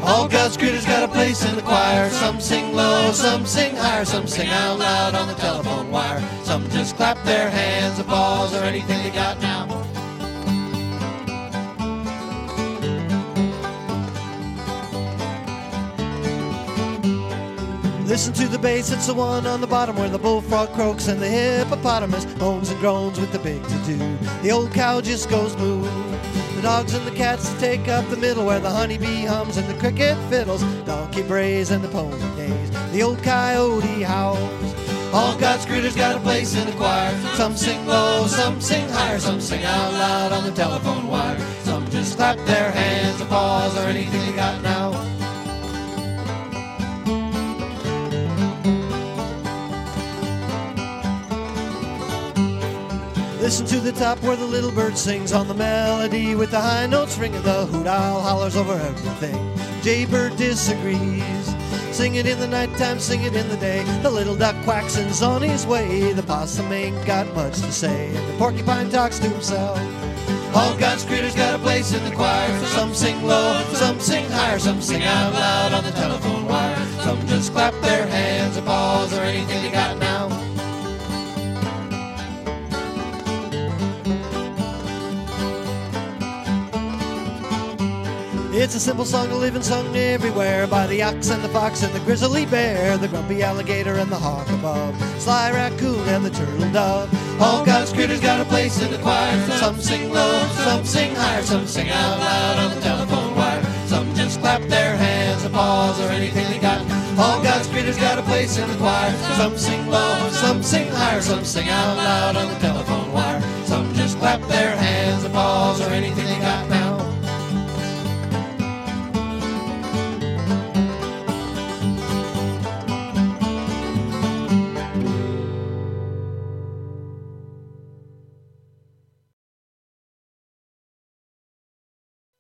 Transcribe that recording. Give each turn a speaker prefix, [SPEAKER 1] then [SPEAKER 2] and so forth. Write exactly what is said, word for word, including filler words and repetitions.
[SPEAKER 1] All God's critters got a place in the choir. Some sing low, some sing higher, some sing out loud on the telephone wire. Some just clap their hands, applause, or anything they got now. Listen to the bass, it's the one on the bottom where the bullfrog croaks and the hippopotamus moans and groans with the big to-do. The old cow just goes moo. The dogs and the cats take up the middle where the honeybee hums and the cricket fiddles, donkey brays and the pony neighs. The old coyote howls. All God's critters got a place in the choir. Some sing low, some sing higher, some sing out loud on the telephone wire. Some just clap their hands, applause, or anything they got now. Listen to the top where the little bird sings on the melody with the high notes ringing. The hoot owl hollers over everything. Jaybird disagrees. Sing it in the nighttime, sing it in the day. The little duck quacks and's on his way. The possum ain't got much to say, and the porcupine talks to himself. All God's critters got a place in the choir. Some sing low, some sing higher, some sing out loud on the telephone wire. Some just clap their hands, applause, or anything they got now. It's a simple song of living sung everywhere by the ox and the fox and the grizzly bear, the grumpy alligator and the hawk above, sly raccoon and the turtle dove. All God's critters got a place in the choir. Some sing low, some sing higher, some sing out loud on the telephone wire. Some just clap their hands, applause, or anything they got. All God's critters got a place in the choir. Some sing low, some sing higher, some sing out loud on the telephone wire. Some just clap their hands.